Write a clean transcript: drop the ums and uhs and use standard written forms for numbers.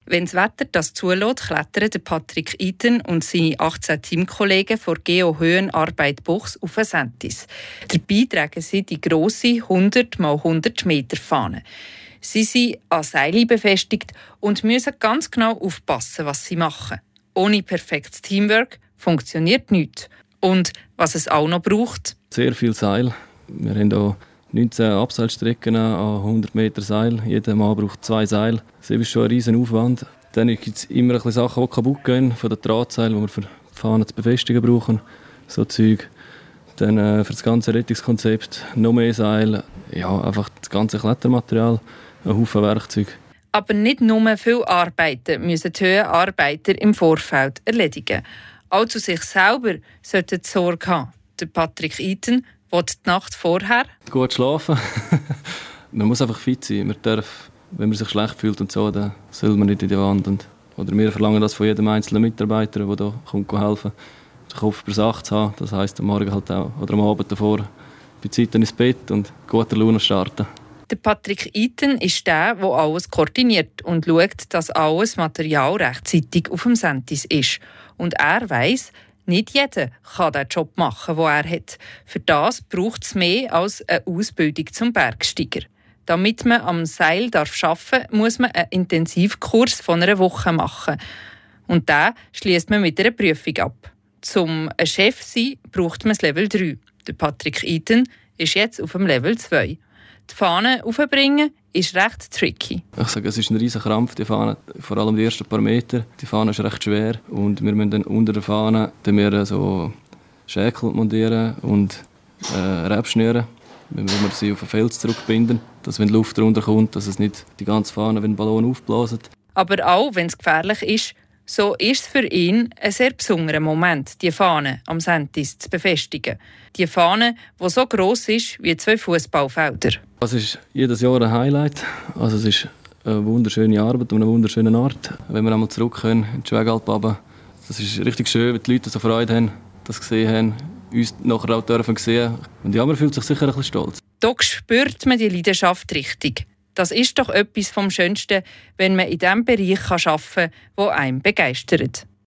Wenn das Wetter das zulässt, klettern Patrick Iten und seine 18 Teamkollegen vor Geo Höhenarbeit Buchs auf ein Sentis. Dabei tragen sie die grosse 100 x 100 Meter Fahne. Sie sind an Seilen befestigt und müssen ganz genau aufpassen, was sie machen. Ohne perfektes Teamwork funktioniert nichts. Und was es auch noch braucht? Sehr viel Seil. Wir haben hier 19 Abseilstrecken an 100 Meter Seil. Jeder Mann braucht 2 Seile. Das ist schon ein riesen Aufwand. Dann gibt es immer ein bisschen Sachen, die kaputt gehen, von den Drahtseilen, die wir für die Fahne zu befestigen brauchen. So Zeug. Dann für das ganze Rettungskonzept noch mehr Seil. Ja, einfach das ganze Klettermaterial, ein Haufen Werkzeug. Aber nicht nur viele Arbeiten müssen die Höhenarbeiter im Vorfeld erledigen. Auch zu sich selber sollten sie Sorge haben. Der Patrick Iten will die Nacht vorher gut schlafen. Man muss einfach fit sein. Man darf, wenn man sich schlecht fühlt und so, dann soll man nicht in die Wand. Oder wir verlangen das von jedem einzelnen Mitarbeiter, der hier kommt helfen, den Kopf über Sache zu haben. Das heisst, am Morgen halt auch, oder am Abend davor bei Zeiten ins Bett und guter Laune starten. Der Patrick Iten ist der alles koordiniert und schaut, dass alles Material rechtzeitig auf dem Sentis ist. Und er weiss, nicht jeder kann den Job machen, den er hat. Für das braucht es mehr als eine Ausbildung zum Bergsteiger. Damit man am Seil arbeiten darf, muss man einen Intensivkurs von einer Woche machen. Und den schliesst man mit einer Prüfung ab. Um ein Chef zu sein, braucht man das Level 3. Der Patrick Iten ist jetzt auf dem Level 2. Die Fahne aufbringen ist recht tricky. Ich sage, es ist ein riesiger Krampf, die Fahne, vor allem die ersten paar Meter. Die Fahne ist recht schwer und wir müssen dann unter der Fahne so Schäkel montieren und Rebschnüren, wenn wir sie auf den Fels zurückbinden, dass wenn die Luft darunter kommt, dass es nicht die ganze Fahne wie ein Ballon aufbläst. Aber auch wenn es gefährlich ist, so ist es für ihn ein sehr besonderer Moment, die Fahne am Sentis zu befestigen. Die Fahne, die so gross ist wie 2 Fußballfelder. Das ist jedes Jahr ein Highlight. Also es ist eine wunderschöne Arbeit und eine wunderschöne Art. Wenn wir einmal zurück können in die Schwegalp runter, das ist richtig schön, wenn die Leute so Freude haben, das gesehen haben, uns nachher auch dürfen sehen. Und ja, man fühlt sich sicher ein bisschen stolz. Da spürt man die Leidenschaft richtig. Das ist doch etwas vom Schönsten, wenn man in dem Bereich arbeiten kann, der einen begeistert.